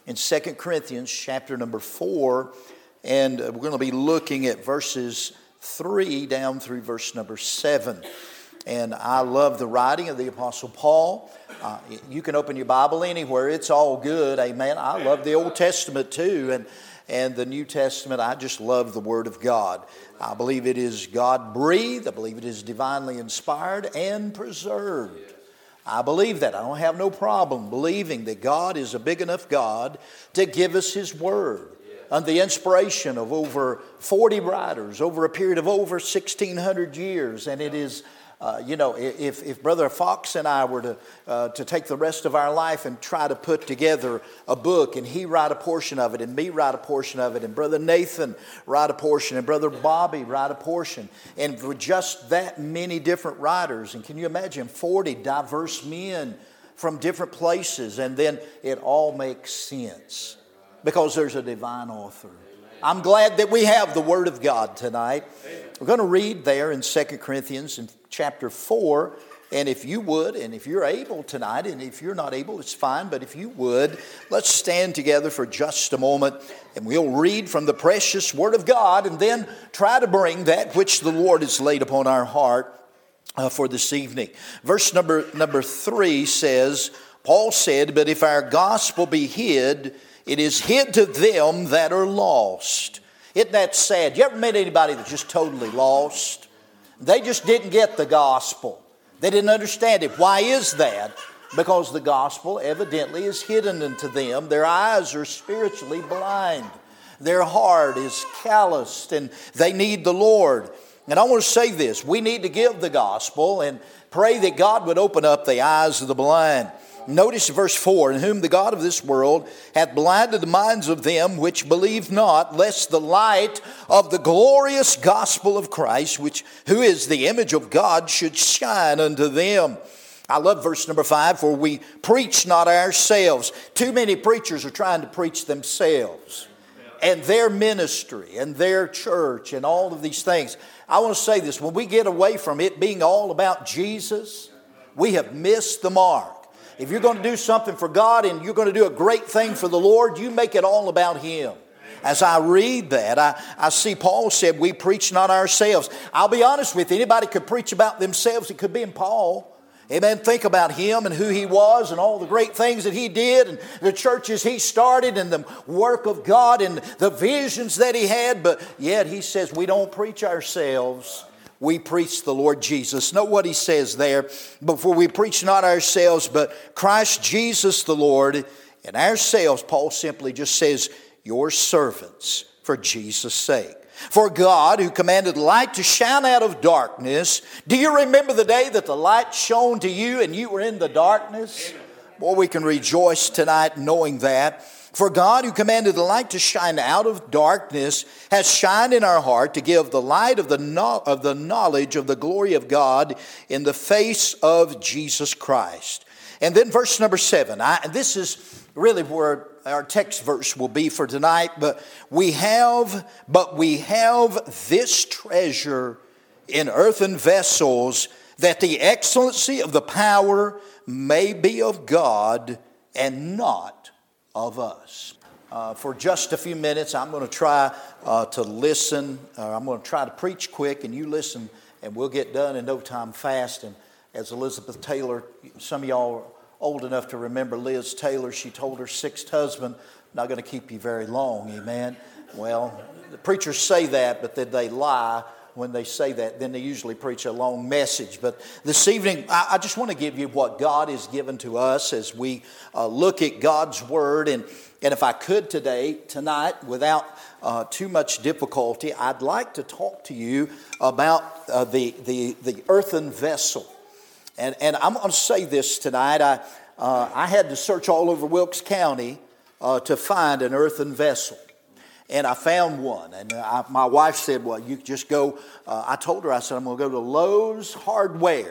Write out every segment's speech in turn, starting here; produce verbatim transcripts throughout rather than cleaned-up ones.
in Second Corinthians chapter number four, and we're going to be looking at verses three down through verse number seven. And I love the writing of the Apostle Paul. Uh, you can open your Bible anywhere. It's all good. Amen. I love the Old Testament too. And, and the New Testament, I just love the Word of God. I believe it is God-breathed. I believe it is divinely inspired and preserved. I believe that. I don't have no problem believing that God is a big enough God to give us His Word. Under the inspiration of over forty writers over a period of over sixteen hundred years. And it is, uh, you know, if, if Brother Fox and I were to, uh, to take the rest of our life and try to put together a book, and he write a portion of it, and me write a portion of it, and Brother Nathan write a portion, and Brother Bobby write a portion, and for just that many different writers, and can you imagine forty diverse men from different places, and then it all makes sense. Because there's a divine author. I'm glad that we have the Word of God tonight. We're going to read there in Second Corinthians in chapter four. And if you would, and if you're able tonight, and if you're not able, it's fine. But if you would, let's stand together for just a moment. And we'll read from the precious Word of God. And then try to bring that which the Lord has laid upon our heart uh, for this evening. Verse number, number three says, Paul said, "But if our gospel be hid, it is hid to them that are lost." Isn't that sad? You ever met anybody that's just totally lost? They just didn't get the gospel. They didn't understand it. Why is that? Because the gospel evidently is hidden unto them. Their eyes are spiritually blind. Their heart is calloused, and they need the Lord. And I want to say this. We need to give the gospel and pray that God would open up the eyes of the blind. Notice verse four, "In whom the God of this world hath blinded the minds of them which believe not, lest the light of the glorious gospel of Christ, which who is the image of God, should shine unto them." I love verse number five, "For we preach not ourselves." Too many preachers are trying to preach themselves and their ministry and their church and all of these things. I want to say this, when we get away from it being all about Jesus, we have missed the mark. If you're going to do something for God and you're going to do a great thing for the Lord, you make it all about Him. As I read that, I, I see Paul said, "We preach not ourselves." I'll be honest with you, anybody could preach about themselves. It could be in Paul. Amen. Think about him and who he was and all the great things that he did and the churches he started and the work of God and the visions that he had. But yet he says we don't preach ourselves. We preach the Lord Jesus. Note what he says there. "Before we preach not ourselves, but Christ Jesus the Lord, and ourselves," Paul simply just says, "your servants for Jesus' sake. For God, who commanded light to shine out of darkness." Do you remember the day that the light shone to you and you were in the darkness? Boy, we can rejoice tonight knowing that. "For God, who commanded the light to shine out of darkness, has shined in our heart to give the light of the, no- of the knowledge of the glory of God in the face of Jesus Christ." And then verse number seven. I, this is really where our text verse will be for tonight. But we have, but we have this treasure in earthen vessels, that the excellency of the power may be of God and not of us. Uh, for just a few minutes, I'm going to try uh, to listen. Uh, I'm going to try to preach quick, and you listen, and we'll get done in no time fast. And as Elizabeth Taylor, some of y'all are old enough to remember Liz Taylor. She told her sixth husband, "Not going to keep you very long." Amen. Well, the preachers say that, but then they lie when they say that. Then they usually preach a long message. But this evening, I, I just want to give you what God has given to us as we uh, look at God's Word. And, and if I could today, tonight, without uh, too much difficulty, I'd like to talk to you about uh, the, the, the earthen vessel. And, and I'm going to say this tonight. I, uh, I had to search all over Wilkes County uh, to find an earthen vessel. And I found one. And I, my wife said, "Well, you just go." Uh, I told her, I said, "I'm going to go to Lowe's Hardware."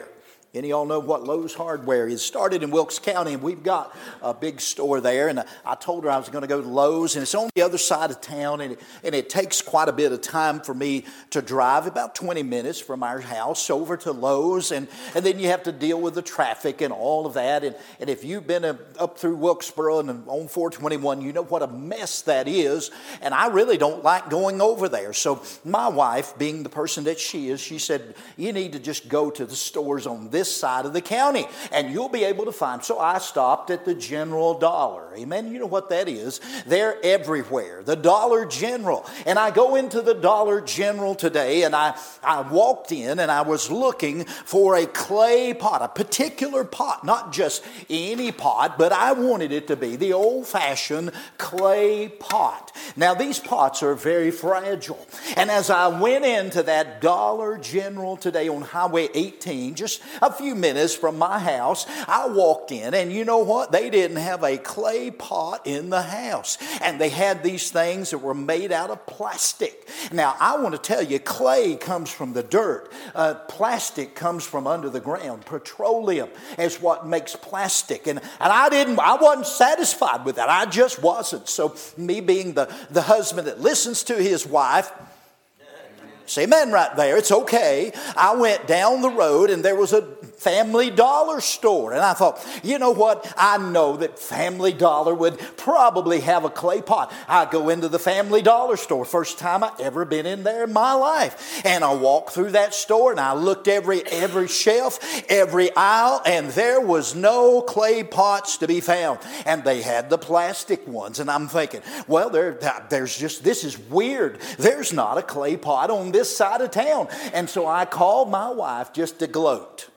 Any of y'all know what Lowe's Hardware is? Started in Wilkes County, and we've got a big store there. And I told her I was going to go to Lowe's, and it's on the other side of town, and it, and it takes quite a bit of time for me to drive, about twenty minutes from our house over to Lowe's, and, and then you have to deal with the traffic and all of that. And, and if you've been up through Wilkesboro and on four twenty-one, you know what a mess that is, and I really don't like going over there. So my wife, being the person that she is, she said, you need to just go to the stores on this side of the county, and you'll be able to find. So I stopped at the General Dollar. Amen. You know what that is. They're everywhere. The Dollar General. And I go into the Dollar General today, and I, I walked in, and I was looking for a clay pot, a particular pot, not just any pot, but I wanted it to be the old-fashioned clay pot. Now, these pots are very fragile. And as I went into that Dollar General today on Highway eighteen, just a few minutes from my house, I walked in, and you know what? They didn't have a clay pot in the house. And they had these things that were made out of plastic. Now, I want to tell you, clay comes from the dirt. Uh, plastic comes from under the ground. Petroleum is what makes plastic. And, and I didn't, I wasn't satisfied with that. I just wasn't. So me being the, the husband that listens to his wife, say amen right there. It's okay. I went down the road, and there was a Family Dollar store. And I thought, you know what? I know that Family Dollar would probably have a clay pot. I go into the Family Dollar store. First time I ever been in there in my life. And I walked through that store, and I looked every, every shelf, every aisle, and there was no clay pots to be found. And they had the plastic ones. And I'm thinking, well, there, there's just, this is weird. There's not a clay pot on this side of town. And so I called my wife just to gloat.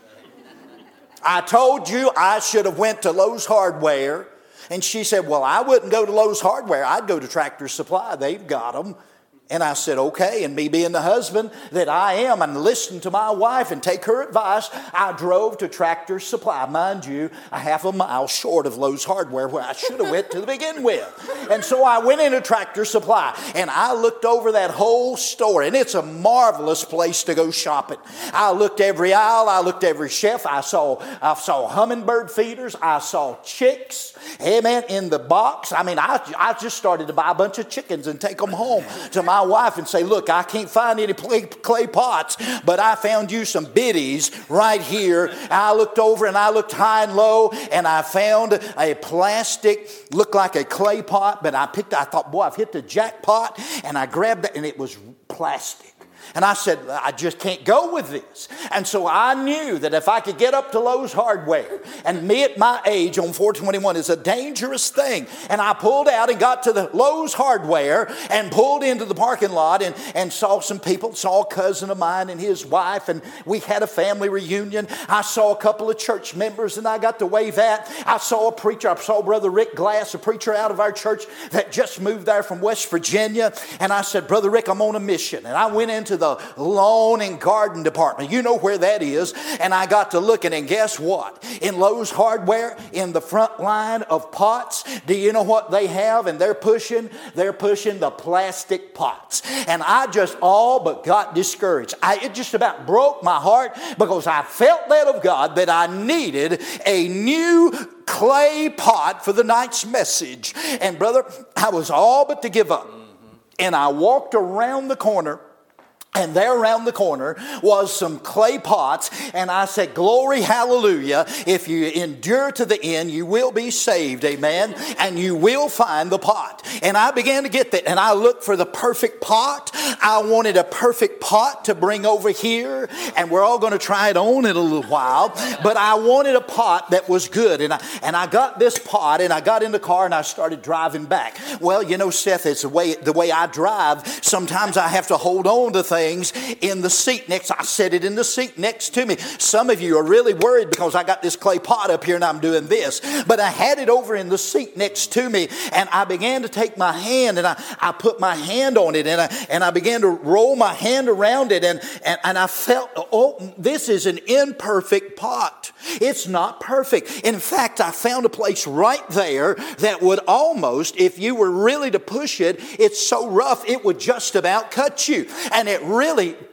I told you I should have went to Lowe's Hardware. And she said, well, I wouldn't go to Lowe's Hardware. I'd go to Tractor Supply. They've got them. And I said, okay. And me being the husband that I am, and listen to my wife and take her advice, I drove to Tractor Supply. Mind you, a half a mile short of Lowe's Hardware, where I should have went to begin with. And so I went into Tractor Supply, and I looked over that whole store, and it's a marvelous place to go shopping. I looked every aisle. I looked every shelf. I saw, I saw hummingbird feeders. I saw chicks, amen, in the box. I mean, I, I just started to buy a bunch of chickens and take them home to my wife and say, look, I can't find any clay, clay pots, but I found you some biddies right here. I looked over, and I looked high and low, and I found a plastic, looked like a clay pot, but I picked, I thought, boy, I've hit the jackpot, and I grabbed it, and it was plastic. And I said, I just can't go with this. And so I knew that if I could get up to Lowe's Hardware, and me at my age on four twenty-one is a dangerous thing. And I pulled out and got to the Lowe's Hardware and pulled into the parking lot and, and saw some people, saw a cousin of mine and his wife, and we had a family reunion. I saw a couple of church members, and I got to wave at. I saw a preacher. I saw Brother Rick Glass, a preacher out of our church that just moved there from West Virginia. And I said, Brother Rick, I'm on a mission. And I went into the lawn and garden department. You know where that is. And I got to looking, and guess what? In Lowe's Hardware, in the front line of pots, do you know what they have? And they're pushing, they're pushing the plastic pots. And I just all but got discouraged. I, it just about broke my heart, because I felt led of God that I needed a new clay pot for the night's message. And brother, I was all but to give up. Mm-hmm. And I walked around the corner, and there around the corner was some clay pots. And I said, glory, hallelujah. If you endure to the end, you will be saved. Amen. And you will find the pot. And I began to get that. And I looked for the perfect pot. I wanted a perfect pot to bring over here. And we're all going to try it on in a little while. But I wanted a pot that was good. And I, and I got this pot, and I got in the car, and I started driving back. Well, you know, Seth, it's the way, the way I drive. Sometimes I have to hold on to things in the seat next. I set it in the seat next to me. Some of you are really worried because I got this clay pot up here and I'm doing this. But I had it over in the seat next to me, and I began to take my hand, and I, I put my hand on it, and I, and I began to roll my hand around it, and, and, and I felt, oh, this is an imperfect pot. It's not perfect. In fact, I found a place right there that would almost, if you were really to push it, it's so rough, it would just about cut you. And it really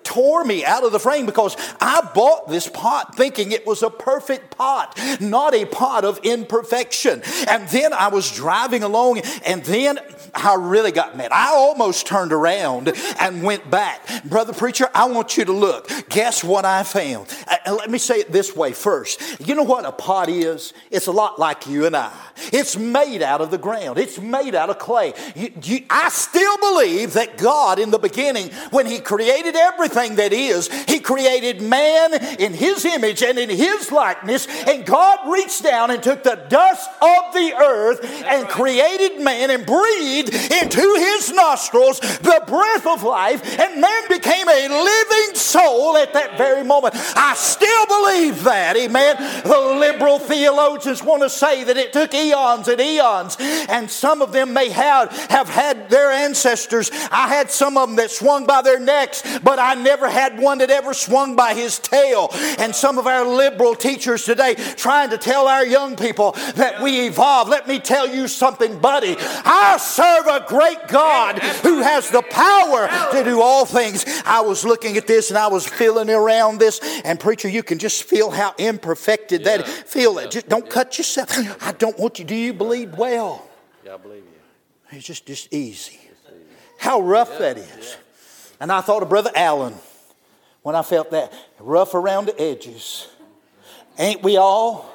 tore me out of the frame because I bought this pot thinking it was a perfect pot, not a pot of imperfection. And then I was driving along, and then I really got mad. I almost turned around and went back. Brother preacher, I want you to look. Guess what I found? Uh, let me say it this way first. You know what a pot is? It's a lot like you and I. It's made out of the ground. It's made out of clay. You, you, I still believe that God in the beginning, when He created everything that is, He created man in His image and in His likeness, and God reached down and took the dust of the earth and created man and breathed into his nostrils the breath of life, and man became a living soul at that very moment. I still believe that, amen. The liberal theologians want to say that it took eons and eons, and some of them may have, have had their ancestors. I had some of them that swung by their necks, but I never had one that ever swung by his tail. And some of our liberal teachers today trying to tell our young people that we evolve. Let me tell you something, buddy. I serve a great God who has the power to do all things. I was looking at this and I was feeling around this, and preacher, you can just feel how imperfected that is. Feel it. Just don't cut yourself. I don't want you. Do you bleed well? Yeah, I believe you. It's just, just easy. How rough that is. And I thought of Brother Allen when I felt that. Rough around the edges. Ain't we all?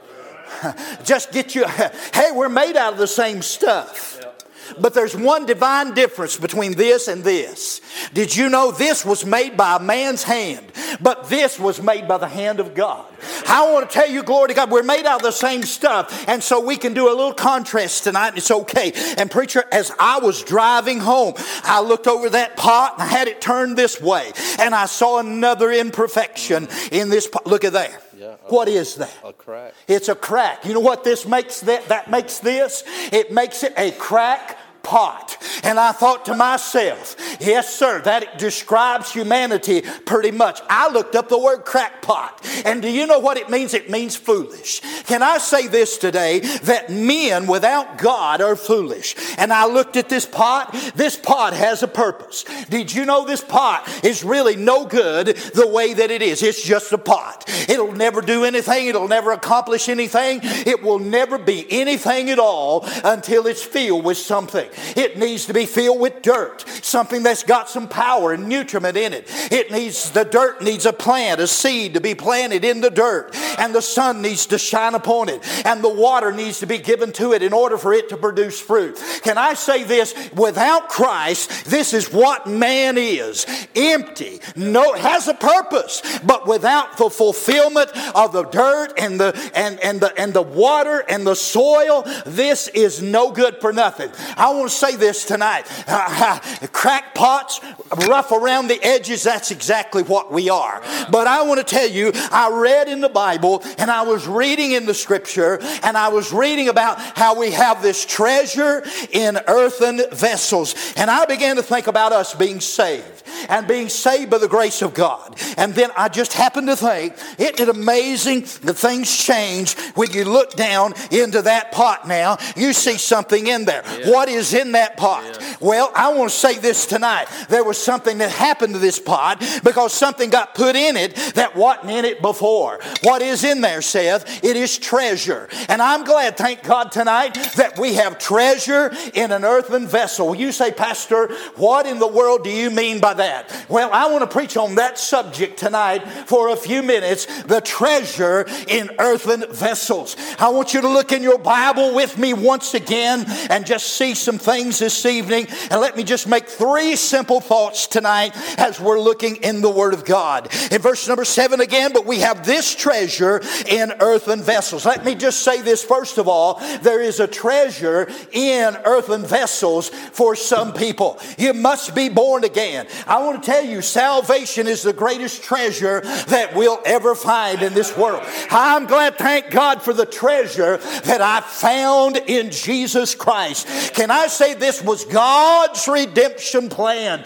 Just get you. Hey, we're made out of the same stuff. But there's one divine difference between this and this. Did you know this was made by a man's hand, but this was made by the hand of God? I want to tell you, glory to God, we're made out of the same stuff, and so we can do a little contrast tonight, and it's okay. And preacher, as I was driving home, I looked over that pot, and I had it turned this way, and I saw another imperfection in this pot. Look at that. Yeah, What is that? A crack. It's a crack. You know what this makes that, that makes this? It makes it a crack pot. And I thought to myself, yes, sir, that describes humanity pretty much. I looked up the word crackpot. And do you know what it means? It means foolish. Can I say this today? That men without God are foolish. And I looked at this pot. This pot has a purpose. Did you know this pot is really no good the way that it is? It's just a pot. It'll never do anything. It'll never accomplish anything. It will never be anything at all until it's filled with something. It needs to be filled with dirt, something that's got some power and nutriment in it. It needs, the dirt needs a plant, a seed to be planted in the dirt, and the sun needs to shine upon it, and the water needs to be given to it in order for it to produce fruit. Can I say this? Without Christ, this is what man is. Empty. No, it has a purpose, but without the fulfillment of the dirt and the and, and the and the water and the soil, this is no good for nothing. I want to say this tonight. Uh, crackpots, rough around the edges, that's exactly what we are. But I want to tell you, I read in the Bible, and I was reading in the Scripture, and I was reading about how we have this treasure in earthen vessels. And I began to think about us being saved, and being saved by the grace of God. And then I just happened to think, isn't it amazing that things change when you look down into that pot now? You see something in there. Yeah. What is in that pot? Yeah. Well, I want to say this tonight. There was something that happened to this pot because something got put in it that wasn't in it before. What is in there, Seth? It is treasure. And I'm glad, thank God tonight, that we have treasure in an earthen vessel. You say, Pastor, what in the world do you mean by that? Well, I want to preach on that subject tonight for a few minutes, the treasure in earthen vessels. I want you to look in your Bible with me once again and just see some things this evening. And let me just make three simple thoughts tonight as we're looking in the Word of God. In verse number seven again, but we have this treasure in earthen vessels. Let me just say this first of all. There is a treasure in earthen vessels for some people. You must be born again. I want to tell you, salvation is the greatest treasure that we'll ever find in this world. I'm glad, thank God, for the treasure that I found in Jesus Christ. Can I say this was God's redemption plan? It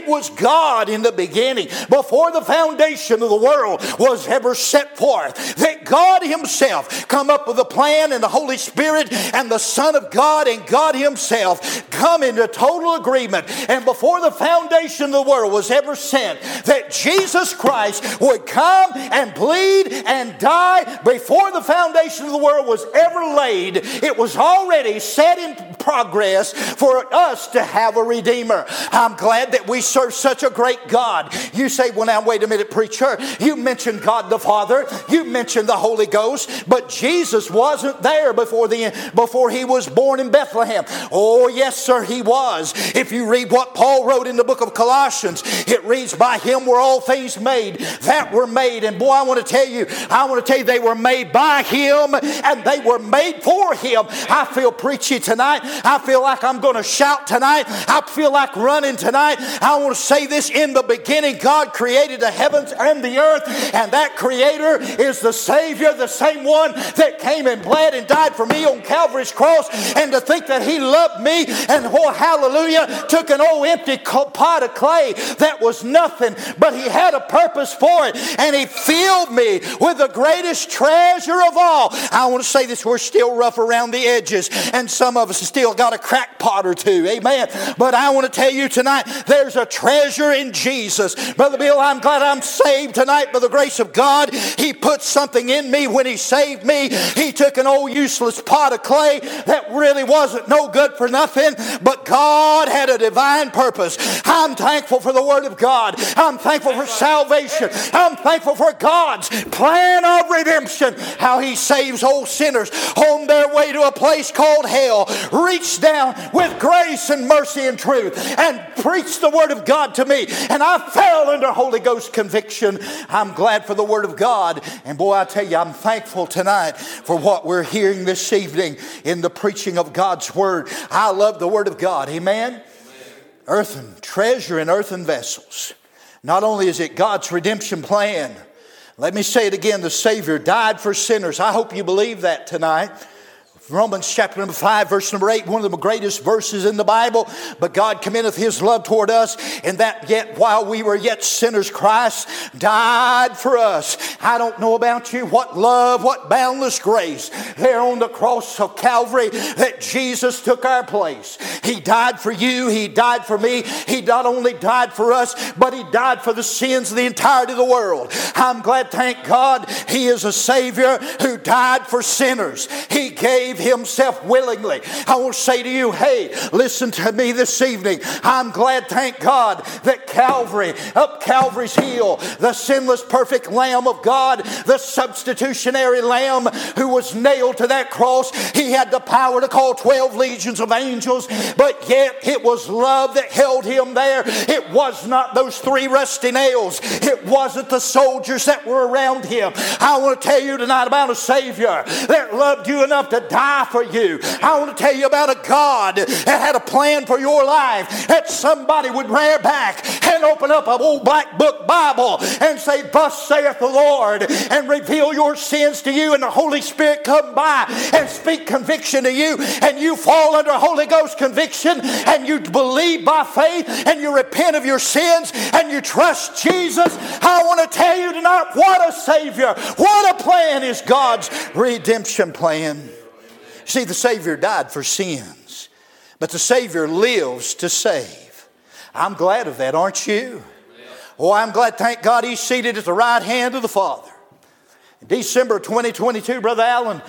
was God in the beginning, before the foundation of the world was ever set forth, that God himself come up with a plan, and the Holy Spirit and the Son of God and God himself come into total agreement. And before the foundation of the world was ever set, that Jesus Christ would come and bleed and die before the foundation of the world was ever laid. It was already set in progress for us to have a Redeemer. I'm glad that we serve such a great God. You say, well now wait a minute, preacher, you mentioned God the Father, you mentioned the Holy Ghost, but Jesus wasn't there before the before he was born in Bethlehem. Oh yes sir, he was. If you read what Paul wrote in the book of Colossians, it reads, by him were all things made that were made. And boy, I want to tell you, I want to tell you they were made by him and they were made for him. I feel preachy tonight. I feel like I'm going to shout tonight. I feel like running tonight. I want to say this: in the beginning God created the heavens and the earth, and that creator is the Savior, the same one that came and bled and died for me on Calvary's cross. And to think that he loved me and, oh hallelujah, took an old empty pot of clay that was nothing, but he had a purpose for it, and he filled me with the greatest treasure of all. I want to say this: we're still rough around the edges, and some of us have still got a crackpot or two, amen. But I want to tell you tonight, there's a treasure in Jesus. Brother Bill, I'm glad I'm saved tonight by the grace of God. He put something in me when he saved me. He took an old useless pot of clay that really wasn't no good for nothing, but God had a divine purpose. I'm thankful for the Word of God. I'm thankful for salvation. I'm thankful for God's plan of redemption, how he saves old sinners on their way to a place called hell. Reach down with grace and mercy and truth and preach the Word of God to me, and I fell under Holy Ghost conviction. I'm glad for the Word of God, and boy, I tell you, I'm thankful tonight for what we're hearing this evening in the preaching of God's Word. I love the Word of God, amen? Amen. Earthen treasure in earthen vessels. Not only is it God's redemption plan, let me say it again, the Savior died for sinners. I hope you believe that tonight. Romans chapter number five, verse number eight, one of the greatest verses in the Bible. But God commendeth his love toward us, in that yet while we were yet sinners, Christ died for us. I don't know about you, what love, what boundless grace there on the cross of Calvary, that Jesus took our place. He died for you. He died for me. He not only died for us, but he died for the sins of the entirety of the world. I'm glad, thank God, he is a Savior who died for sinners. He gave himself willingly. I want to say to you, hey, listen to me this evening. I'm glad, thank God, that Calvary, up Calvary's hill, the sinless perfect Lamb of God, the substitutionary Lamb who was nailed to that cross, he had the power to call twelve legions of angels, but yet it was love that held him there. It was not those three rusty nails. It wasn't the soldiers that were around him. I want to tell you tonight about a Savior that loved you enough to die for you. I want to tell you about a God that had a plan for your life, that somebody would rear back and open up an old black book Bible and say, thus saith the Lord, and reveal your sins to you, and the Holy Spirit come by and speak conviction to you, and you fall under Holy Ghost conviction, and you believe by faith, and you repent of your sins, and you trust Jesus. I want to tell you tonight, what a Savior, what a plan is God's redemption plan. See, the Savior died for sins, but the Savior lives to save. I'm glad of that, aren't you? Oh, I'm glad, thank God, he's seated at the right hand of the Father. In December twenty twenty-two, Brother Allen,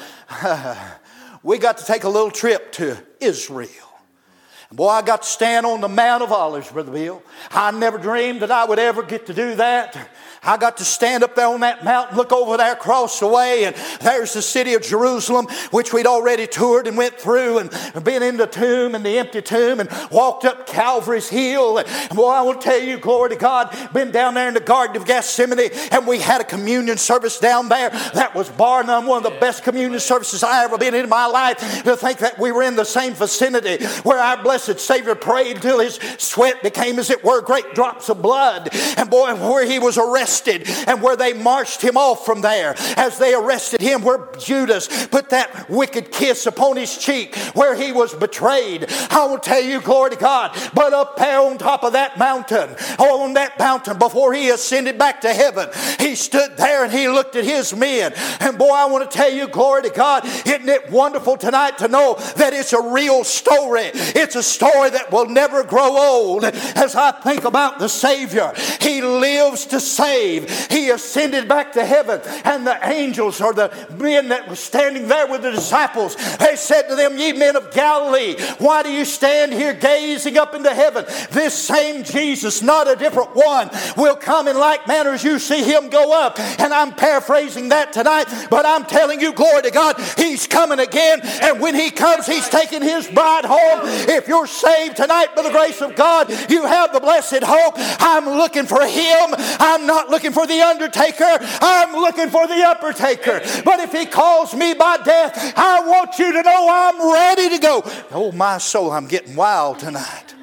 we got to take a little trip to Israel. And boy, I got to stand on the Mount of Olives, Brother Bill. I never dreamed that I would ever get to do that. I got to stand up there on that mountain, look over there across the way, and there's the city of Jerusalem, which we'd already toured and went through, and been in the tomb and the empty tomb, and walked up Calvary's hill. And boy, I will tell you, glory to God, been down there in the Garden of Gethsemane, and we had a communion service down there that was bar none one of the best communion services I ever been in my life. To think that we were in the same vicinity where our blessed Savior prayed till his sweat became, as it were, great drops of blood, and boy, where he was arrested arrested and where they marched him off from there. As they arrested him, where Judas put that wicked kiss upon his cheek, where he was betrayed. I will tell you, glory to God, but up there on top of that mountain, on that mountain before he ascended back to heaven, he stood there and he looked at his men. And boy, I want to tell you, glory to God, isn't it wonderful tonight to know that it's a real story. It's a story that will never grow old. As I think about the Savior, he lives to save. He ascended back to heaven, and the angels, or the men that were standing there with the disciples, they said to them, ye men of Galilee, why do you stand here gazing up into heaven? This same Jesus, not a different one, will come in like manner as you see him go up. And I'm paraphrasing that tonight, but I'm telling you, glory to God, he's coming again. And when he comes, he's taking his bride home. If you're saved tonight by the grace of God, you have the blessed hope. I'm looking for him. I'm not looking for the undertaker. I'm looking for the uppertaker. But if he calls me by death, I want you to know I'm ready to go. Oh, my soul, I'm getting wild tonight.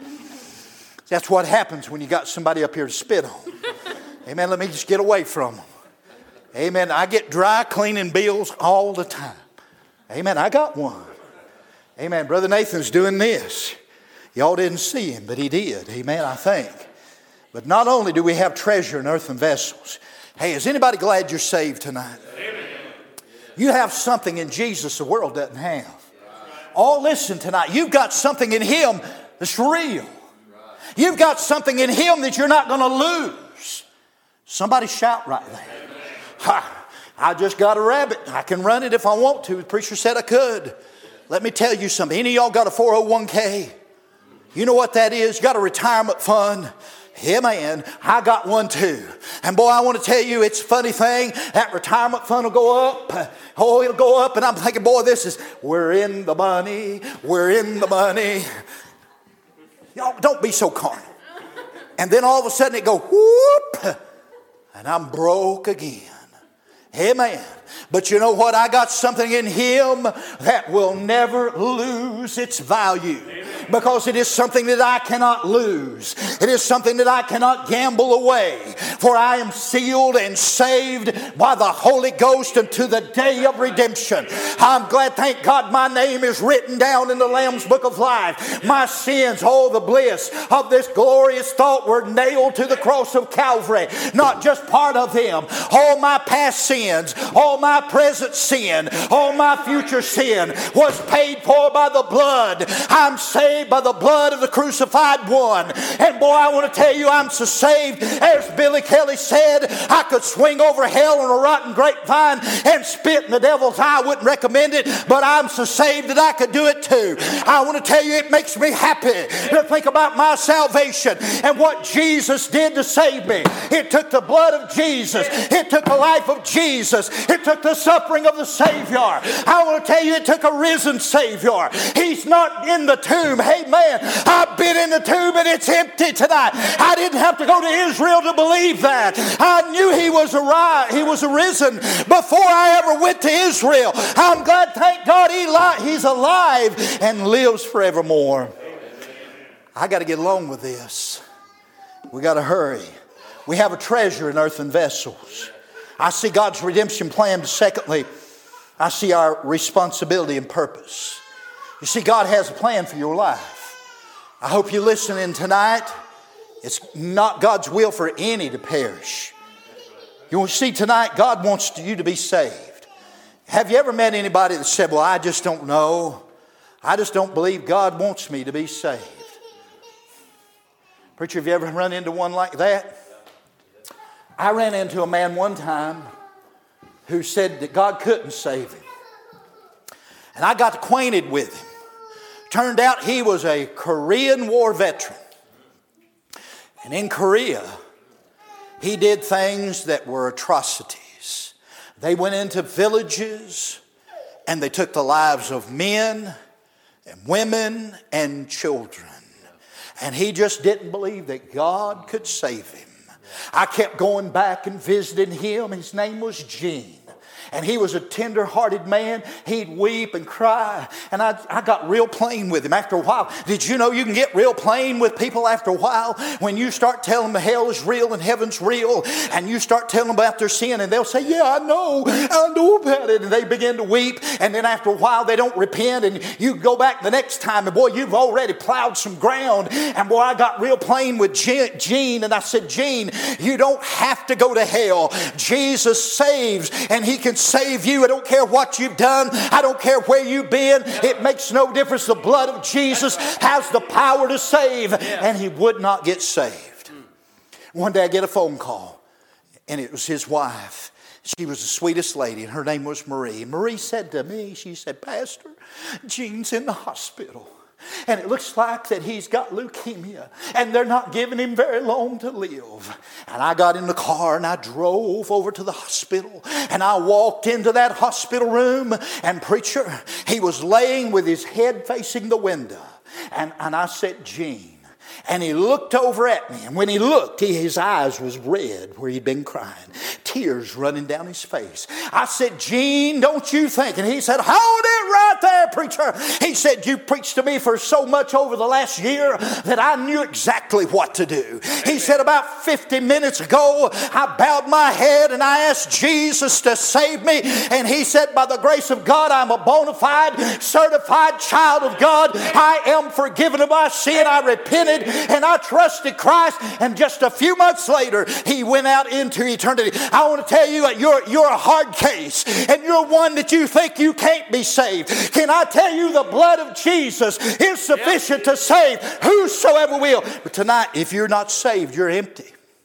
That's what happens when you got somebody up here to spit on. Amen. Let me just get away from them. Amen. I get dry cleaning bills all the time. Amen. I got one. Amen. Brother Nathan's doing this. Y'all didn't see him, but he did. Amen, I think. But not only do we have treasure in earthen vessels. Hey, is anybody glad you're saved tonight? Amen. You have something in Jesus the world doesn't have. Oh, listen tonight. You've got something in him that's real. You've got something in him that you're not going to lose. Somebody shout right there. Ha, I just got a rabbit. I can run it if I want to. The preacher said I could. Let me tell you something. Any of y'all got a four oh one k? You know what that is? You got a retirement fund. Yeah, man, I got one too. And boy, I want to tell you, it's a funny thing. That retirement fund will go up. Oh, it'll go up. And I'm thinking, boy, this is, we're in the money. We're in the money. Y'all, don't be so carnal. And then all of a sudden it go whoop. And I'm broke again. Amen. But you know what? I got something in him that will never lose its value. Because it is something that I cannot lose. It is something that I cannot gamble away. For I am sealed and saved by the Holy Ghost unto the day of redemption. I'm glad, thank God, my name is written down in the Lamb's Book of Life. My sins, oh, the bliss of this glorious thought, were nailed to the cross of Calvary. Not just part of them. All my past sins, all my present sin, all my future sin was paid for by the blood. I'm saved by the blood of the crucified one. And boy, I want to tell you, I'm so saved. As Billy Kelly said, I could swing over hell on a rotten grapevine and spit in the devil's eye. I wouldn't recommend it, but I'm so saved that I could do it too. I want to tell you, it makes me happy to think about my salvation and what Jesus did to save me. It took the blood of Jesus. It took the life of Jesus. It took the suffering of the Savior. I want to tell you, it took a risen Savior. He's not in the tomb. Hey man, I've been in the tomb and it's empty tonight. I didn't have to go to Israel to believe that. I knew he was arrived, he was arisen before I ever went to Israel. I'm glad, thank God, he li- he's alive and lives forevermore. I got to get along with this. We got to hurry. We have a treasure in earthen vessels. I see God's redemption plan. Secondly, I see our responsibility and purpose. You see, God has a plan for your life. I hope you're listening tonight. It's not God's will for any to perish. You will see tonight, God wants you to be saved. Have you ever met anybody that said, well, I just don't know. I just don't believe God wants me to be saved. Preacher, have you ever run into one like that? I ran into a man one time who said that God couldn't save him. And I got acquainted with him. Turned out he was a Korean War veteran. And in Korea, he did things that were atrocities. They went into villages and they took the lives of men and women and children. And he just didn't believe that God could save him. I kept going back and visiting him. His name was Gene. And he was a tender-hearted man. He'd weep and cry. And I, I got real plain with him after a while. Did you know you can get real plain with people after a while? When you start telling them hell is real and heaven's real, and you start telling them about their sin, and they'll say, yeah, I know. I know about it. And they begin to weep. And then after a while, they don't repent. And you go back the next time, and boy, you've already plowed some ground. And boy, I got real plain with Gene. And I said, Gene, you don't have to go to hell. Jesus saves, and he can save you. I don't care what you've done. I don't care where you've been. It makes no difference. The blood of Jesus has the power to save, and he would not get saved. One day I get a phone call, and it was his wife. She was the sweetest lady, and her name was Marie. Marie said to me, she said, Pastor, Gene's in the hospital. And it looks like that he's got leukemia, and they're not giving him very long to live. And I got in the car and I drove over to the hospital, and I walked into that hospital room, and preacher, he was laying with his head facing the window. And, and I said, Gene. And he looked over at me. And when he looked, he, his eyes was red where he'd been crying. Tears running down his face. I said, Gene, don't you think? And he said, hold it right there, preacher. He said, you preached to me for so much over the last year that I knew exactly what to do. He said, about fifty minutes ago, I bowed my head and I asked Jesus to save me. And he said, by the grace of God, I'm a bona fide, certified child of God. I am forgiven of my sin. I repented. And I trusted Christ, and just a few months later, he went out into eternity. I want to tell you, you're, you're a hard case, and you're one that you think you can't be saved. Can I tell you, the blood of Jesus is sufficient to save whosoever will. But tonight, if you're not saved, you're empty.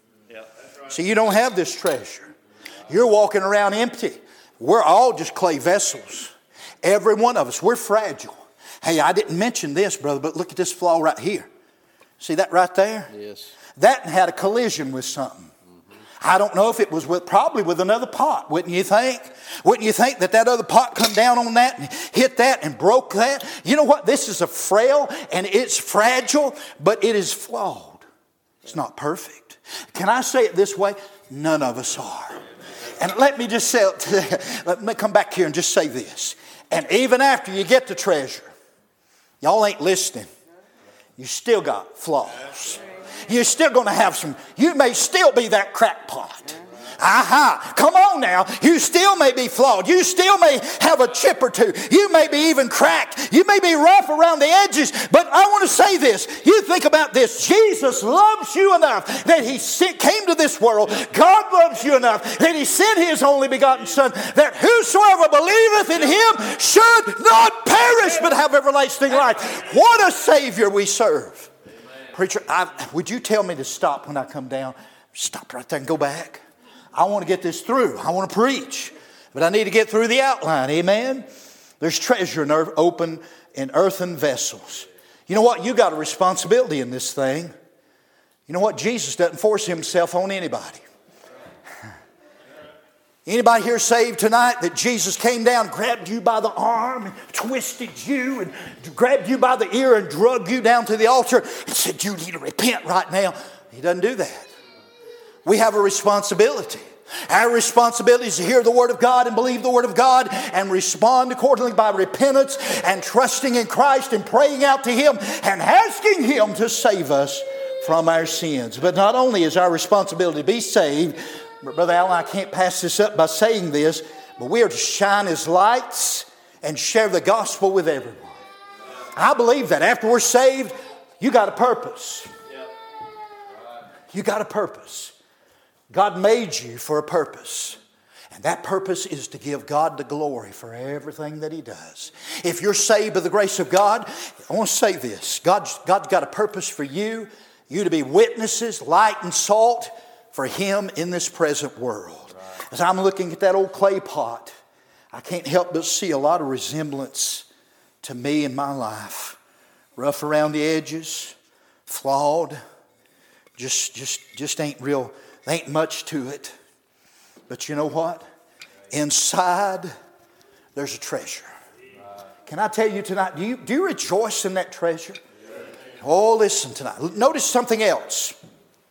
See, you don't have this treasure. You're walking around empty. We're all just clay vessels. Every one of us, we're fragile. Hey, I didn't mention this, brother, but look at this flaw right here. See that right there? Yes. That had a collision with something. Mm-hmm. I don't know if it was with, probably with another pot, wouldn't you think? Wouldn't you think that that other pot come down on that and hit that and broke that? You know what? This is a frail and it's fragile, but it is flawed. It's not perfect. Can I say it this way? None of us are. And let me just say, let me come back here and just say this. And even after you get the treasure, y'all ain't listening. You still got flaws. You're still going to have some. You may still be that crackpot. Aha. Come on now. You still may be flawed. You still may have a chip or two. You may be even cracked. You may be rough around the edges. But I want to say this. You think about this. Jesus loves you enough that he sent, came to this world. God loves you enough that he sent his only begotten Son, that whosoever believeth in him should not perish but have everlasting life. What a Savior we serve. Preacher, I, would you tell me to stop when I come down? Stop right there and go back. I want to get this through. I want to preach. But I need to get through the outline. Amen? There's treasure in earth, open in earthen vessels. You know what? You got a responsibility in this thing. You know what? Jesus doesn't force himself on anybody. Anybody here saved tonight that Jesus came down, grabbed you by the arm, and twisted you, and grabbed you by the ear and drug you down to the altar and said, you need to repent right now? He doesn't do that. We have a responsibility. Our responsibility is to hear the Word of God and believe the Word of God and respond accordingly by repentance and trusting in Christ and praying out to Him and asking Him to save us from our sins. But not only is our responsibility to be saved, but Brother Allen, I can't pass this up by saying this, but we are to shine as lights and share the gospel with everyone. I believe that after we're saved, you got a purpose. You got a purpose. God made you for a purpose. And that purpose is to give God the glory for everything that He does. If you're saved by the grace of God, I want to say this. God's, God's got a purpose for you. You to be witnesses, light and salt for Him in this present world. As I'm looking at that old clay pot, I can't help but see a lot of resemblance to me in my life. Rough around the edges, flawed, just, just, just ain't real. There ain't much to it. But you know what? Inside, there's a treasure. Can I tell you tonight, do you, do you rejoice in that treasure? Oh, listen tonight. Notice something else.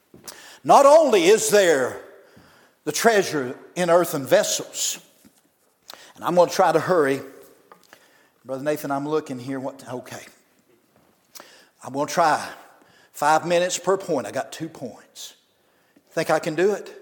Not only is there the treasure in earthen vessels, And I'm going to try to hurry. Brother Nathan, I'm looking here. What? Okay. I'm going to try. Five minutes per point. I got two points. Think I can do it?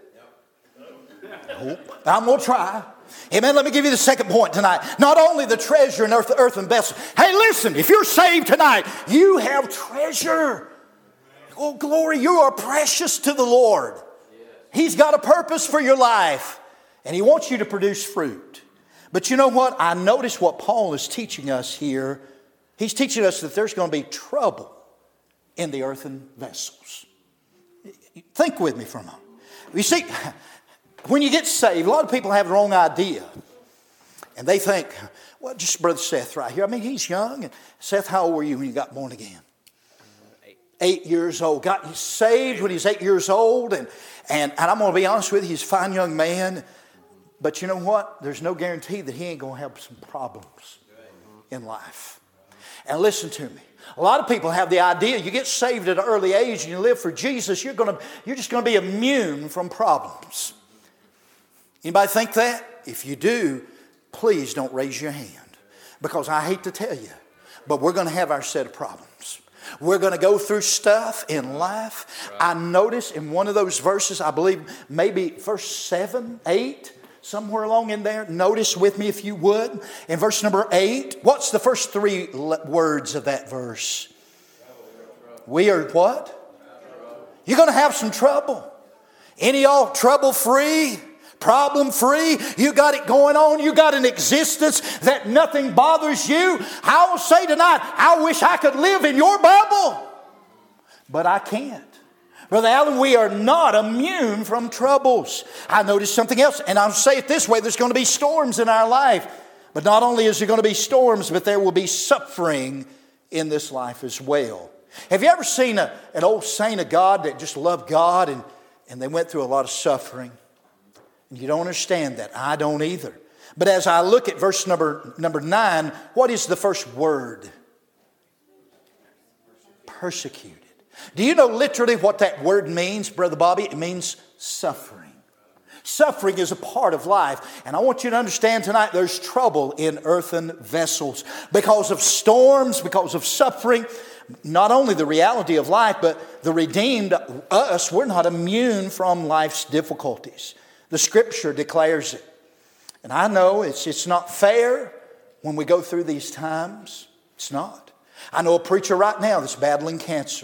Nope. I'm going to try. Amen. Let me give you the second point tonight. Not only the treasure in earth, earthen vessel. Hey, listen, if you're saved tonight, you have treasure. Oh, glory, you are precious to the Lord. He's got a purpose for your life, and He wants you to produce fruit. But you know what? I notice what Paul is teaching us here. He's teaching us that there's going to be trouble in the earthen vessels. Think with me for a moment. You see, when you get saved, a lot of people have the wrong idea. And they think, well, just Brother Seth right here. I mean, he's young. And Seth, how old were you when you got born again? Eight. Eight years old. Got saved when he was eight years old. And, and, and I'm going to be honest with you, he's a fine young man. But you know what? There's no guarantee that he ain't going to have some problems in life. And listen to me. A lot of people have the idea you get saved at an early age and you live for Jesus, you're going to, you're just going to be immune from problems. Anybody think that? If you do, please don't raise your hand. Because I hate to tell you, but we're going to have our set of problems. We're going to go through stuff in life. Right. I noticed in one of those verses, I believe maybe verse seven, eight, somewhere along in there. Notice with me if you would. In verse number eight, what's the first three words of that verse? We are what? You're going to have some trouble. Any of y'all trouble free? Problem free? You got it going on. You got an existence that nothing bothers you. I will say tonight, I wish I could live in your bubble. But I can't. Brother Allen, we are not immune from troubles. I noticed something else, and I'll say it this way. There's going to be storms in our life. But not only is there going to be storms, but there will be suffering in this life as well. Have you ever seen a, an old saint of God that just loved God and, and they went through a lot of suffering? You don't understand that. I don't either. But as I look at verse number, number nine, what is the first word? Persecuted. Do you know literally what that word means, Brother Bobby? It means suffering. Suffering is a part of life. And I want you to understand tonight there's trouble in earthen vessels. Because of storms, because of suffering. Not only the reality of life, but the redeemed, us, we're not immune from life's difficulties. The Scripture declares it. And I know it's, it's not fair when we go through these times. It's not. I know a preacher right now that's battling cancer.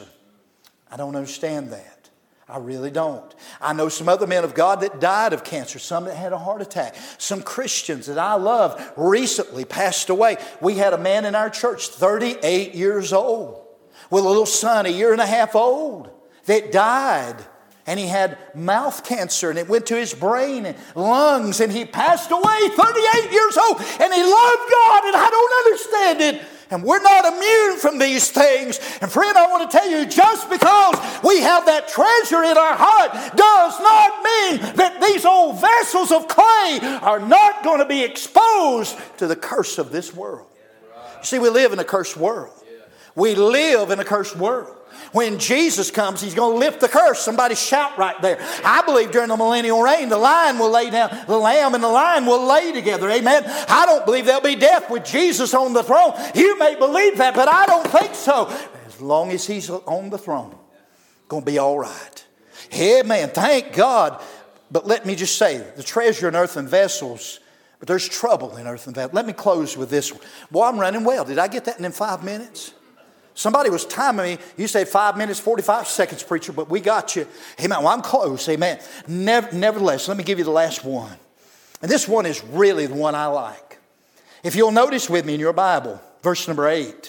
I don't understand that. I really don't. I know some other men of God that died of cancer. Some that had a heart attack. Some Christians that I love recently passed away. We had a man in our church, thirty-eight years old, with a little son, a year and a half old, that died. And he had mouth cancer, and it went to his brain and lungs, and he passed away, thirty-eight years old, and he loved God, and I don't understand it. And we're not immune from these things. And friend, I want to tell you, just because we have that treasure in our heart does not mean that these old vessels of clay are not going to be exposed to the curse of this world. You see, we live in a cursed world. We live in a cursed world. When Jesus comes, He's going to lift the curse. Somebody shout right there. I believe during the millennial reign, the lion will lay down, the lamb and the lion will lay together. Amen. I don't believe there'll be death with Jesus on the throne. You may believe that, but I don't think so. As long as He's on the throne, going to be all right. Amen. Thank God. But let me just say, the treasure in earthen vessels, but there's trouble in earthen vessels. Let me close with this one. Boy, I'm running well. Did I get that in five minutes? Somebody was timing me. You say five minutes, forty-five seconds, preacher, but we got you. Amen. Well, I'm close. Amen. Never, nevertheless, let me give you the last one. And this one is really the one I like. If you'll notice with me in your Bible, verse number eight,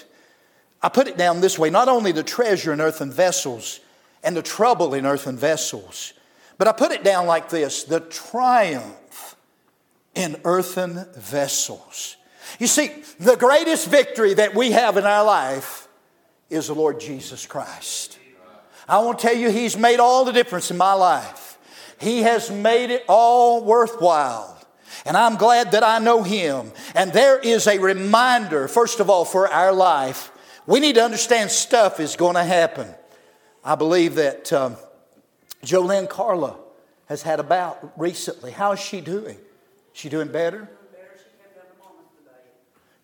I put it down this way. Not only the treasure in earthen vessels and the trouble in earthen vessels, but I put it down like this. The triumph in earthen vessels. You see, the greatest victory that we have in our life is the Lord Jesus Christ. I want to tell you, He's made all the difference in my life. He has made it all worthwhile. And I'm glad that I know Him. And there is a reminder, first of all, for our life. We need to understand stuff is going to happen. I believe that um, Jolene Carla has had a bout recently. How is she doing? Is she doing better?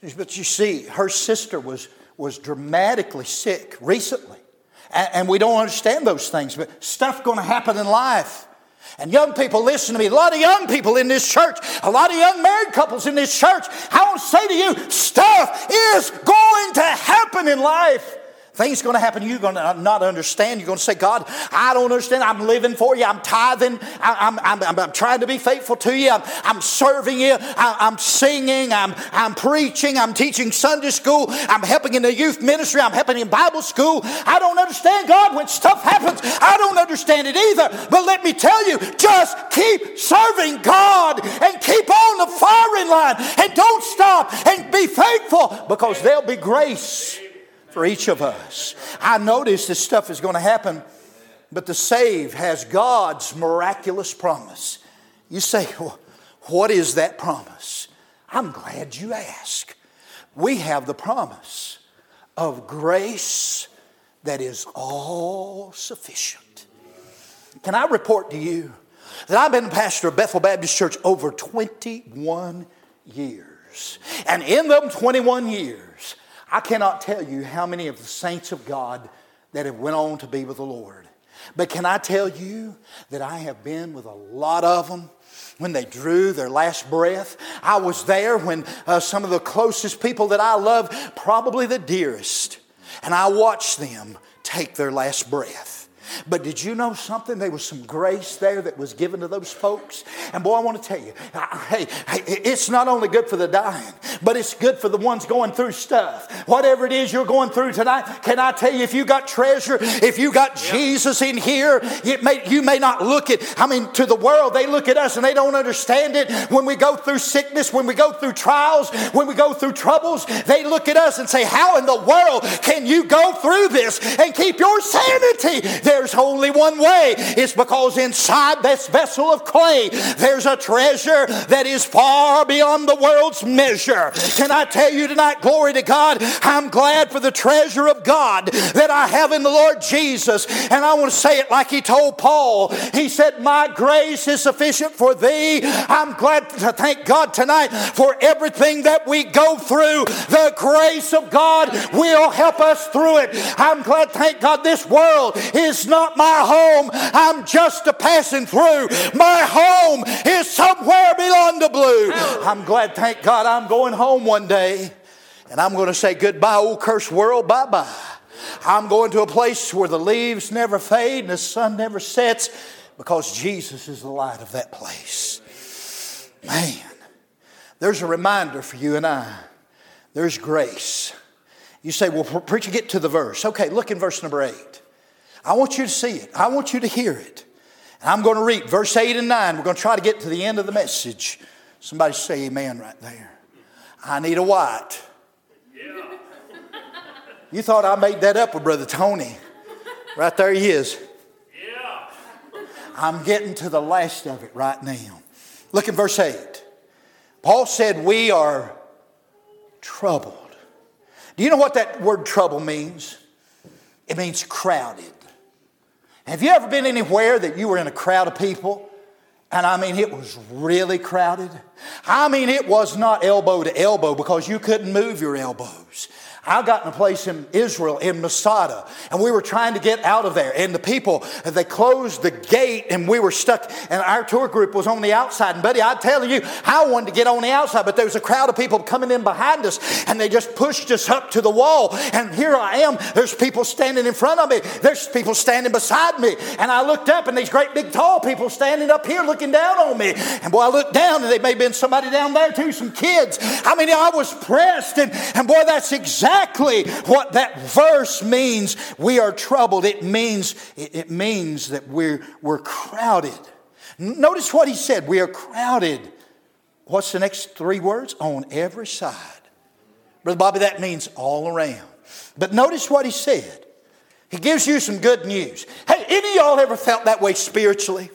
But you see, her sister was, was dramatically sick recently. And, and we don't understand those things, but stuff going to happen in life. And young people, listen to me. A lot of young people in this church, a lot of young married couples in this church, I want to say to you, stuff is going to happen in life. Things going to happen you're going to not understand. You're going to say, God, I don't understand. I'm living for you. I'm tithing. I'm, I'm, I'm, I'm trying to be faithful to you. I'm, I'm serving you. I, I'm singing. I'm, I'm preaching. I'm teaching Sunday school. I'm helping in the youth ministry. I'm helping in Bible school. I don't understand, God, when stuff happens. I don't understand it either. But let me tell you, just keep serving God and keep on the firing line and don't stop and be faithful, because there'll be grace for each of us. I notice this stuff is going to happen, but the saved has God's miraculous promise. You say, well, what is that promise? I'm glad you asked. We have the promise of grace that is all sufficient. Can I report to you that I've been pastor of Bethel Baptist Church over twenty-one years. And in them twenty-one years, I cannot tell you how many of the saints of God that have went on to be with the Lord. But can I tell you that I have been with a lot of them when they drew their last breath. I was there when uh, some of the closest people that I love, probably the dearest, and I watched them take their last breath. But did you know something? There was some grace there that was given to those folks. And boy, I want to tell you, hey, hey, it's not only good for the dying, but it's good for the ones going through stuff. Whatever it is you're going through tonight, can I tell you, if you got treasure, if you got Jesus in here, it may, you may not look at, I mean, to the world, they look at us and they don't understand it. When we go through sickness, when we go through trials, when we go through troubles, they look at us and say, how in the world can you go through this and keep your sanity? There's only one way. It's because inside this vessel of clay, there's a treasure that is far beyond the world's measure. Can I tell you tonight, glory to God, I'm glad for the treasure of God that I have in the Lord Jesus. And I want to say it like he told Paul. He said, my grace is sufficient for thee. I'm glad to thank God tonight for everything that we go through. The grace of God will help us through it. I'm glad, thank God, this world is not my home. I'm just a passing through. My home is somewhere beyond the blue. I'm glad, thank God, I'm going home one day, and I'm going to say goodbye, old cursed world, bye-bye. I'm going to a place where the leaves never fade and the sun never sets, because Jesus is the light of that place. Man, there's a reminder for you and I. There's grace. You say, well, preacher, get to the verse. Okay, look in verse number eight. I want you to see it. I want you to hear it. And I'm going to read verse eight and nine. We're going to try to get to the end of the message. Somebody say amen right there. I need a white. Yeah. You thought I made that up with Brother Tony. Right there he is. Yeah. I'm getting to the last of it right now. Look at verse eight. Paul said we are troubled. Do you know what that word trouble means? It means crowded. Have you ever been anywhere that you were in a crowd of people? And I mean, it was really crowded. I mean, it was not elbow to elbow because you couldn't move your elbows. I got in a place in Israel, in Masada, and we were trying to get out of there. And the people, they closed the gate and we were stuck. And our tour group was on the outside. And buddy, I'm telling you, I wanted to get on the outside, but there was a crowd of people coming in behind us and they just pushed us up to the wall. And here I am. There's people standing in front of me. There's people standing beside me. And I looked up and these great big tall people standing up here looking down on me. And boy, I looked down and there may have been somebody down there too, some kids. I mean, I was pressed. And, and boy, that's exactly Exactly what that verse means. We are troubled. It means it, it means that we're we're crowded. Notice what he said. We are crowded. What's the next three words? On every side. Brother Bobby, that means all around. But notice what he said. He gives you some good news. Hey, any of y'all ever felt that way spiritually?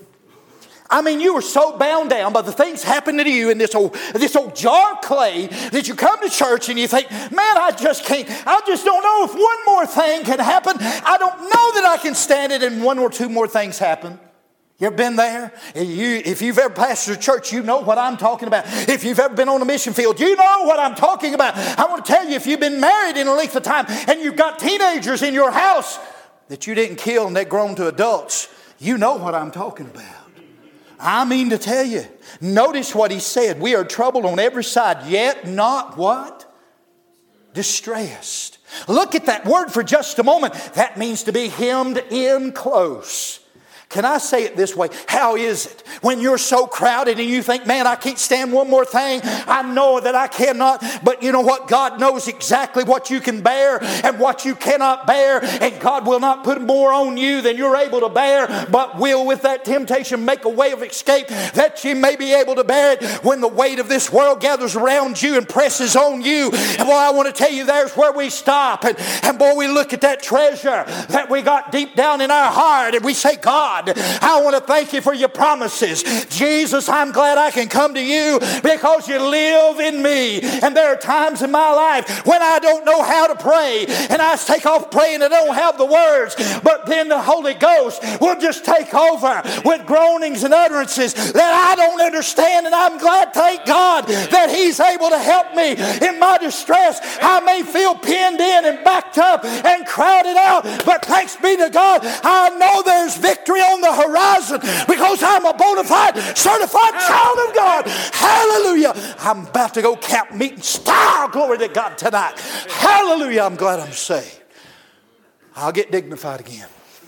I mean, you were so bound down by the things happening to you in this old, this old jar of clay that you come to church and you think, man, I just can't, I just don't know if one more thing can happen. I don't know that I can stand it, and one or two more things happen. You ever been there? You, if you've ever pastored a church, you know what I'm talking about. If you've ever been on a mission field, you know what I'm talking about. I want to tell you, if you've been married in a length of time and you've got teenagers in your house that you didn't kill and they're grown to adults, you know what I'm talking about. I mean to tell you, notice what he said. We are troubled on every side, yet not what? Distressed. Look at that word for just a moment. That means to be hemmed in close. Can I say it this way? How is it when you're so crowded and you think, man, I can't stand one more thing. I know that I cannot. But you know what? God knows exactly what you can bear and what you cannot bear. And God will not put more on you than you're able to bear, but will with that temptation make a way of escape that you may be able to bear it when the weight of this world gathers around you and presses on you. And boy, I want to tell you, there's where we stop. And, and boy, we look at that treasure that we got deep down in our heart and we say, God, I want to thank you for your promises. Jesus, I'm glad I can come to you because you live in me. And there are times in my life when I don't know how to pray and I take off praying and I don't have the words. But then the Holy Ghost will just take over with groanings and utterances that I don't understand. And I'm glad, thank God, that He's able to help me in my distress. I may feel pinned in and backed up and crowded out, but thanks be to God, I know there's victory on the horizon because I'm a bona fide, certified child of God. Hallelujah. I'm about to go camp meeting style. Glory to God tonight. Hallelujah. I'm glad I'm saved. I'll get dignified again.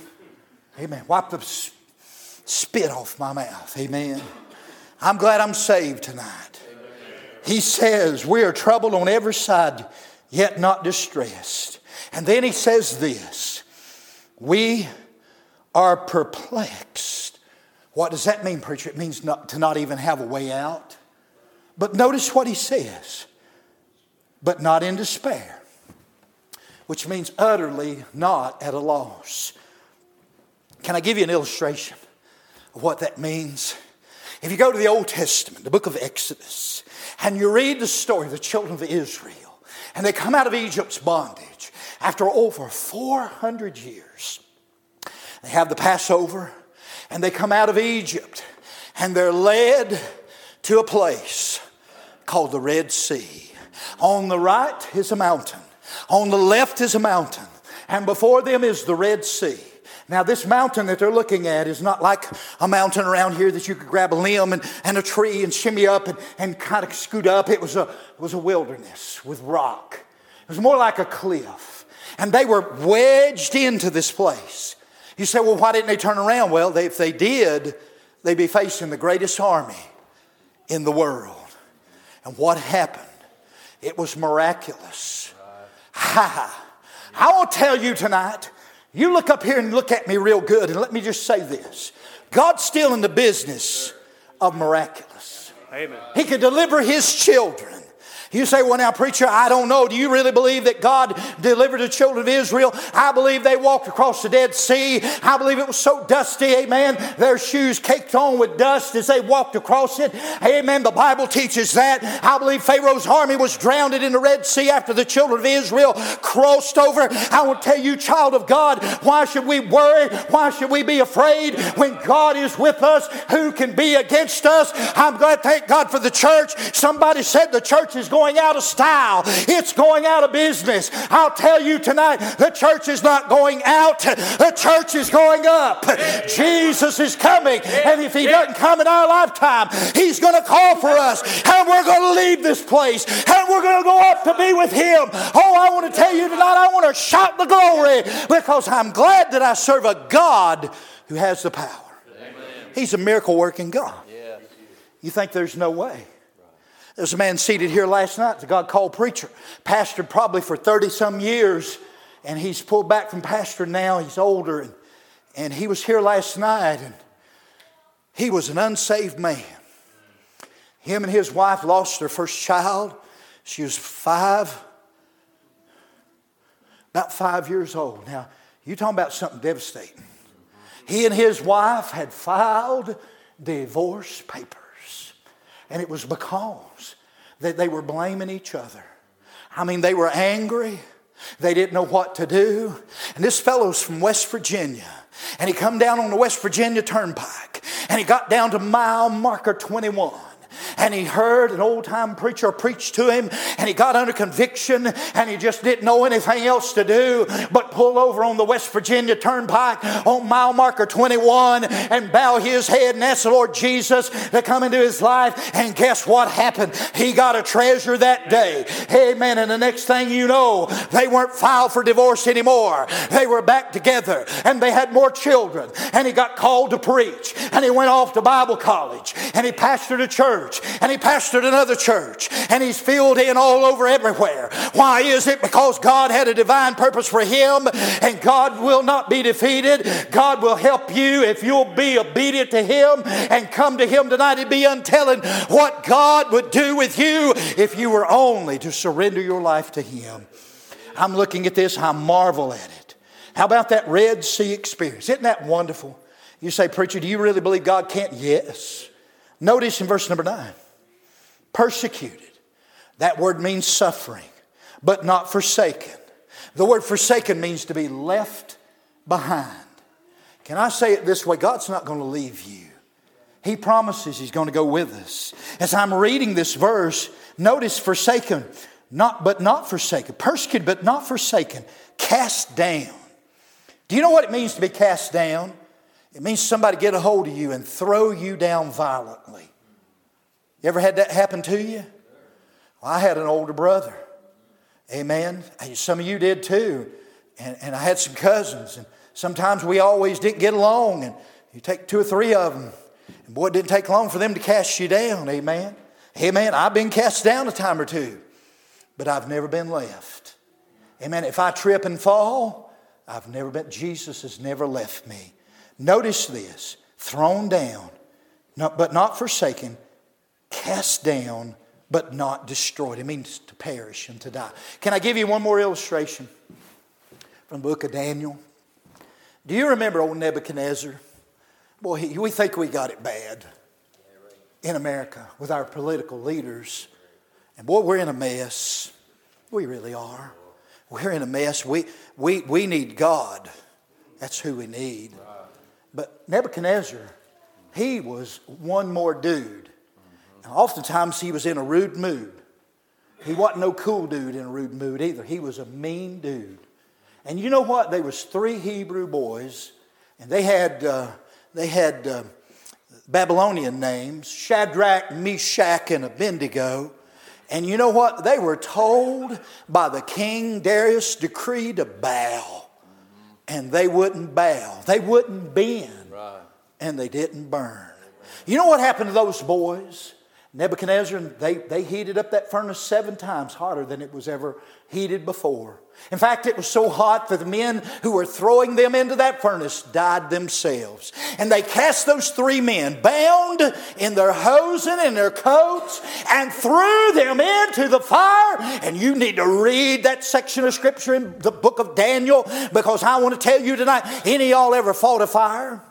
Amen. Wipe the spit off my mouth. Amen. I'm glad I'm saved tonight. He says we are troubled on every side, yet not distressed. And then he says this, we are perplexed. What does that mean, preacher? It means not, to not even have a way out. But notice what he says. But not in despair. Which means utterly not at a loss. Can I give you an illustration of what that means? If you go to the Old Testament, the book of Exodus, and you read the story of the children of Israel, and they come out of Egypt's bondage after over four hundred years. They have the Passover, and they come out of Egypt, and they're led to a place called the Red Sea. On the right is a mountain. On the left is a mountain. And before them is the Red Sea. Now, this mountain that they're looking at is not like a mountain around here that you could grab a limb and, and a tree and shimmy up and, and kind of scoot up. It was, a, it was a wilderness with rock. It was more like a cliff. And they were wedged into this place. You say, well, why didn't they turn around? Well, they, if they did, they'd be facing the greatest army in the world. And what happened? It was miraculous. Ha! I want to tell you tonight, you look up here and look at me real good, and let me just say this. God's still in the business of miraculous. Amen. He can deliver His children. You say, well, now, preacher, I don't know. Do you really believe that God delivered the children of Israel? I believe they walked across the Dead Sea. I believe it was so dusty, amen, their shoes caked on with dust as they walked across it. Amen. The Bible teaches that. I believe Pharaoh's army was drowned in the Red Sea after the children of Israel crossed over. I want to tell you, child of God, why should we worry? Why should we be afraid? When God is with us, who can be against us? I'm glad, thank God for the church. Somebody said the church is going going out of style. It's going out of business. I'll tell you tonight, the church is not going out. The church is going up. Jesus is coming. And if He doesn't come in our lifetime, He's going to call for us. And we're going to leave this place. And we're going to go up to be with Him. Oh, I want to tell you tonight, I want to shout the glory because I'm glad that I serve a God who has the power. Amen. He's a miracle working God. Yeah. You think there's no way? There's a man seated here last night, the God-called preacher, pastored probably for thirty-some years, and he's pulled back from pastoring now. He's older, and, and he was here last night, and he was an unsaved man. Him and his wife lost their first child. She was five, about five years old. Now, you're talking about something devastating. He and his wife had filed divorce papers. And it was because that they were blaming each other. I mean, they were angry. They didn't know what to do. And this fellow's from West Virginia. And he come down on the West Virginia Turnpike. And he got down to mile marker twenty-one. And he heard an old-time preacher preach to him, and he got under conviction, and he just didn't know anything else to do but pull over on the West Virginia Turnpike on mile marker twenty-one and bow his head and ask the Lord Jesus to come into his life. And guess what happened? He got a treasure that day. Amen. And the next thing you know, they weren't filed for divorce anymore. They were back together, and they had more children. And he got called to preach, and he went off to Bible college, and he pastored a church. And he pastored another church. And he's filled in all over everywhere. Why is it? Because God had a divine purpose for him. And God will not be defeated. God will help you if you'll be obedient to him and come to him tonight and be untelling what God would do with you if you were only to surrender your life to him. I'm looking at this. I marvel at it. How about that Red Sea experience? Isn't that wonderful? You say, preacher, do you really believe God can't? Yes. Notice in verse number nine, persecuted. That word means suffering, but not forsaken. The word forsaken means to be left behind. Can I say it this way? God's not going to leave you. He promises he's going to go with us. As I'm reading this verse, notice forsaken, not but not forsaken. Persecuted, but not forsaken. Cast down. Do you know what it means to be cast down? It means somebody get a hold of you and throw you down violently. You ever had that happen to you? Well, I had an older brother. Amen. Some of you did too. And, and I had some cousins. And sometimes we always didn't get along. And you take two or three of them. And boy, it didn't take long for them to cast you down. Amen. Amen. I've been cast down a time or two. But I've never been left. Amen. If I trip and fall, I've never been. Jesus has never left me. Notice this, thrown down, not, but not forsaken, cast down, but not destroyed. It means to perish and to die. Can I give you one more illustration from the book of Daniel? Do you remember old Nebuchadnezzar? Boy, he, we think we got it bad in America with our political leaders. And boy, we're in a mess. We really are. We're in a mess. We, we, we need God. That's who we need. But Nebuchadnezzar, he was one more dude. And oftentimes he was in a rude mood. He wasn't no cool dude in a rude mood either. He was a mean dude. And you know what? There was three Hebrew boys, and they had uh, they had uh, Babylonian names: Shadrach, Meshach, and Abednego. And you know what? They were told by the king Darius' decree to bow. And they wouldn't bow. They wouldn't bend. Right. And they didn't burn. You know what happened to those boys? Nebuchadnezzar, they, they heated up that furnace seven times hotter than it was ever heated before. In fact, it was so hot that the men who were throwing them into that furnace died themselves. And they cast those three men, bound in their hosen and their coats, and threw them into the fire. And you need to read that section of Scripture in the book of Daniel, because I want to tell you tonight, any of y'all ever fought a fire?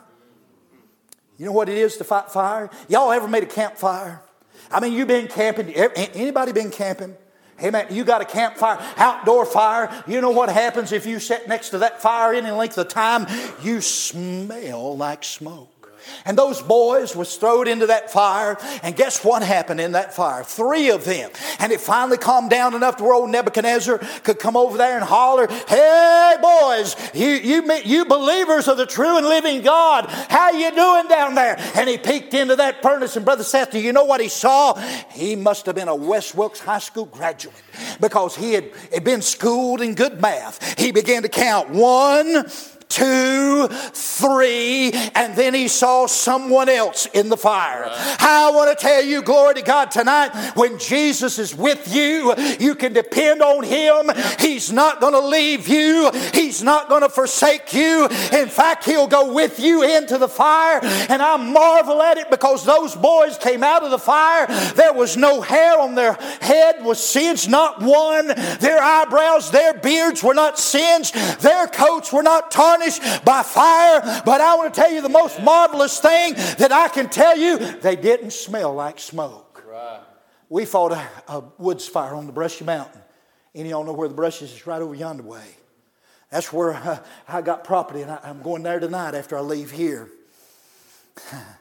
You know what it is to fight fire? Y'all ever made a campfire? I mean, you've been camping. Anybody been camping? Hey man, you got a campfire, outdoor fire. You know what happens if you sit next to that fire any length of time? You smell like smoke. And those boys was thrown into that fire. And guess what happened in that fire? Three of them. And it finally calmed down enough to where old Nebuchadnezzar could come over there and holler, "Hey boys, you, you, you believers of the true and living God, how you doing down there?" And he peeked into that furnace, and Brother Seth, do you know what he saw? He must have been a West Wilkes High School graduate, because he had, had been schooled in good math. He began to count one, two, three, and then he saw someone else in the fire. Right. I want to tell you, glory to God, tonight, when Jesus is with you, you can depend on him. He's not going to leave you. He's not going to forsake you. In fact, he'll go with you into the fire. And I marvel at it, because those boys came out of the fire. There was no hair on their head was singed, not one. Their eyebrows, their beards were not singed. Their coats were not tarnished by fire. But I want to tell you the most marvelous thing that I can tell you, they didn't smell like smoke. Right. We fought a, a woods fire on the Brushy Mountain. Any of y'all know where the Brushes is? Right over yonder way. That's where uh, I got property, and I, I'm going there tonight after I leave here.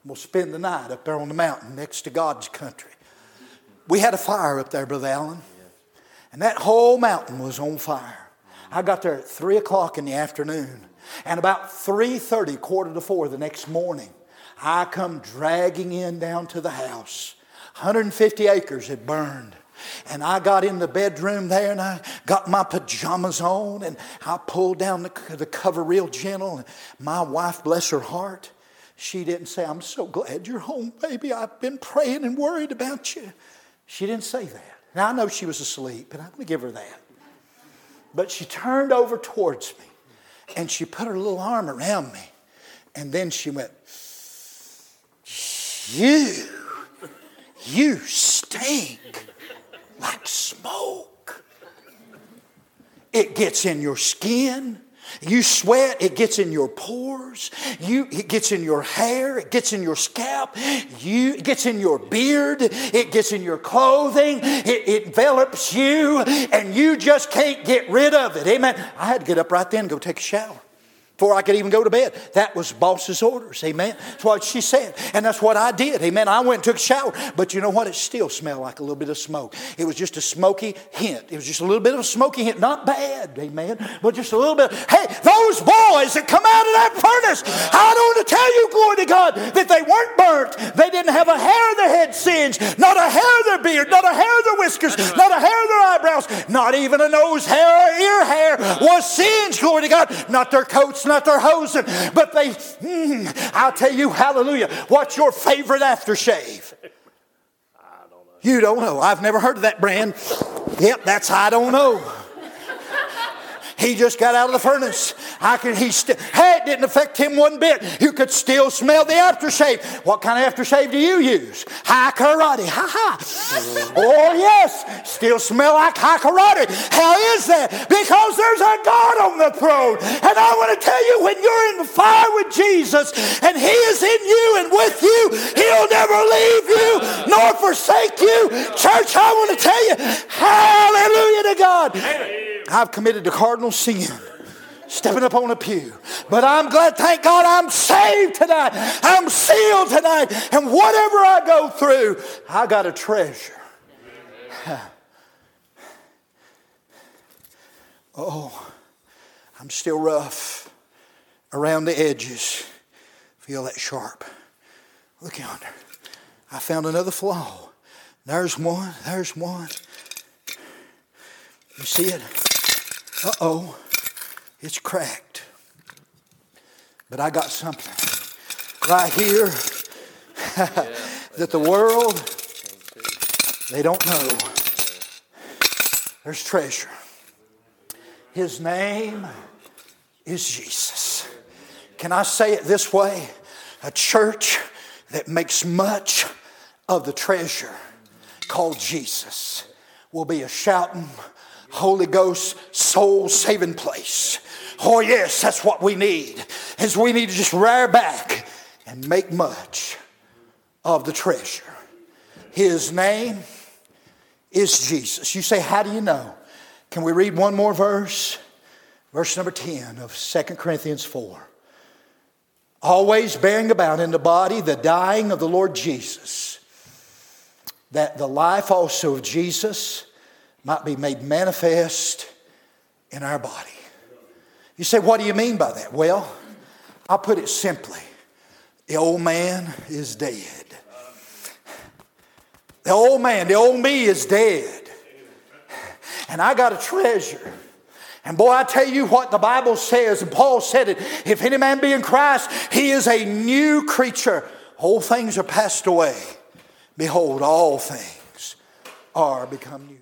We'll spend the night up there on the mountain next to God's country. We had a fire up there, Brother Allen. And that whole mountain was on fire. I got there at three o'clock in the afternoon. And about three thirty, quarter to four the next morning, I come dragging in down to the house. one hundred fifty acres had burned. And I got in the bedroom there and I got my pajamas on and I pulled down the, the cover real gentle. And my wife, bless her heart, she didn't say, I'm so glad you're home, baby. I've been praying and worried about you. She didn't say that. Now I know she was asleep, and I'm going to give her that. But she turned over towards me and she put her little arm around me. And then she went, you, you stink like smoke. It gets in your skin. You sweat, it gets in your pores. You, it gets in your hair. It gets in your scalp. You, it gets in your beard. It gets in your clothing. It, it envelops you, and you just can't get rid of it. Amen. I had to get up right then and go take a shower before I could even go to bed. That was boss's orders. Amen. That's what she said. And that's what I did. Amen. I went and took a shower. But you know what? It still smelled like a little bit of smoke. It was just a smoky hint. It was just a little bit of a smoky hint. Not bad. Amen. But just a little bit. Hey, those boys that come out of that furnace, I don't want to tell you, glory to God, that they weren't burnt. They didn't have a hair of their head singed. Not a hair of their beard. Not a hair of their whiskers. Not a hair of their eyebrows. Not even a nose hair or ear hair was singed, glory to God. Not their coats, not their hosen, but they, mm, I'll tell you, hallelujah, what's your favorite aftershave? I don't know. You don't know. I've never heard of that brand. Yep, that's I don't know. He just got out of the furnace. I can. He st- hey, it didn't affect him one bit. You could still smell the aftershave. What kind of aftershave do you use? High karate. Ha ha. Oh yes, still smell like high karate. How is that? Because there's a God on the throne. And I want to tell you, when you're in the fire with Jesus, and He is in you and with you, He'll never leave you nor forsake you. Church, I want to tell you, hallelujah to God. I've committed the cardinal sin, stepping up on a pew. But I'm glad, thank God, I'm saved tonight. I'm sealed tonight. And whatever I go through, I got a treasure. Oh, I'm still rough around the edges. Feel that sharp. Look yonder. I found another flaw. There's one. There's one. You see it? Uh-oh, it's cracked. But I got something right here that the world, they don't know. There's treasure. His name is Jesus. Can I say it this way? A church that makes much of the treasure called Jesus will be a shouting, Holy Ghost, soul-saving place. Oh yes, that's what we need. Is we need to just rear back and make much of the treasure. His name is Jesus. You say, how do you know? Can we read one more verse? Verse number ten of Second Corinthians four. Always bearing about in the body the dying of the Lord Jesus, that the life also of Jesus might be made manifest in our body. You say, what do you mean by that? Well, I'll put it simply. The old man is dead. The old man, the old me is dead. And I got a treasure. And boy, I tell you what the Bible says, and Paul said it, if any man be in Christ, he is a new creature. Old things are passed away. Behold, all things are become new.